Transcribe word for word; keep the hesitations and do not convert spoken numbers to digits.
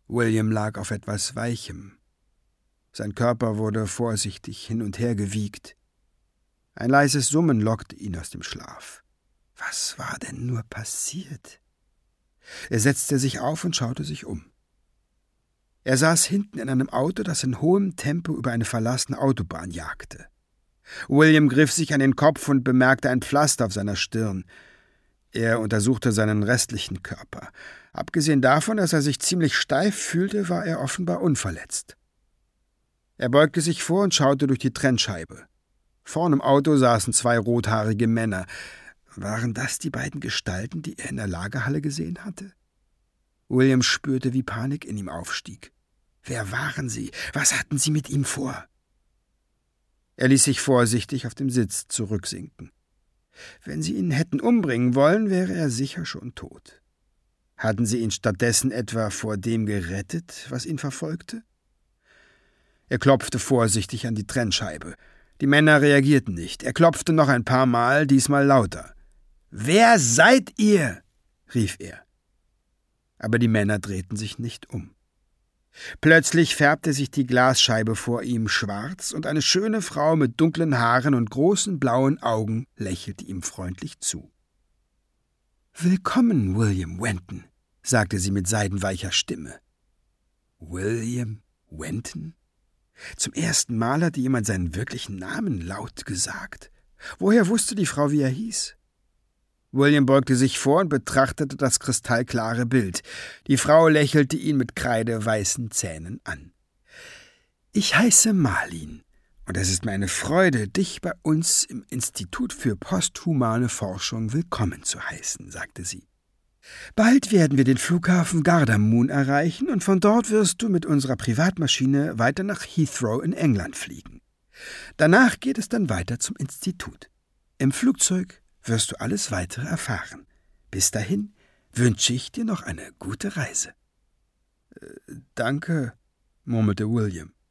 William lag auf etwas Weichem. Sein Körper wurde vorsichtig hin und her gewiegt. Ein leises Summen lockte ihn aus dem Schlaf. Was war denn nur passiert? Er setzte sich auf und schaute sich um. Er saß hinten in einem Auto, das in hohem Tempo über eine verlassene Autobahn jagte. William griff sich an den Kopf und bemerkte ein Pflaster auf seiner Stirn. Er untersuchte seinen restlichen Körper. Abgesehen davon, dass er sich ziemlich steif fühlte, war er offenbar unverletzt. Er beugte sich vor und schaute durch die Trennscheibe. Vorn im Auto saßen zwei rothaarige Männer. Waren das die beiden Gestalten, die er in der Lagerhalle gesehen hatte? William spürte, wie Panik in ihm aufstieg. Wer waren sie? Was hatten sie mit ihm vor? Er ließ sich vorsichtig auf dem Sitz zurücksinken. Wenn sie ihn hätten umbringen wollen, wäre er sicher schon tot. Hatten sie ihn stattdessen etwa vor dem gerettet, was ihn verfolgte? Er klopfte vorsichtig an die Trennscheibe. Die Männer reagierten nicht. Er klopfte noch ein paar Mal, diesmal lauter. »Wer seid ihr?« rief er. Aber die Männer drehten sich nicht um. Plötzlich färbte sich die Glasscheibe vor ihm schwarz, und eine schöne Frau mit dunklen Haaren und großen blauen Augen lächelte ihm freundlich zu. »Willkommen, William Wenton«, sagte sie mit seidenweicher Stimme. William Wenton? Zum ersten Mal hatte jemand seinen wirklichen Namen laut gesagt. Woher wusste die Frau, wie er hieß? William beugte sich vor und betrachtete das kristallklare Bild. Die Frau lächelte ihn mit kreideweißen Zähnen an. »Ich heiße Marlin, und es ist mir eine Freude, dich bei uns im Institut für posthumane Forschung willkommen zu heißen«, sagte sie. »Bald werden wir den Flughafen Gardermoon erreichen, und von dort wirst du mit unserer Privatmaschine weiter nach Heathrow in England fliegen. Danach geht es dann weiter zum Institut. Im Flugzeug wirst du alles Weitere erfahren. Bis dahin wünsche ich dir noch eine gute Reise.« »Danke«, murmelte William.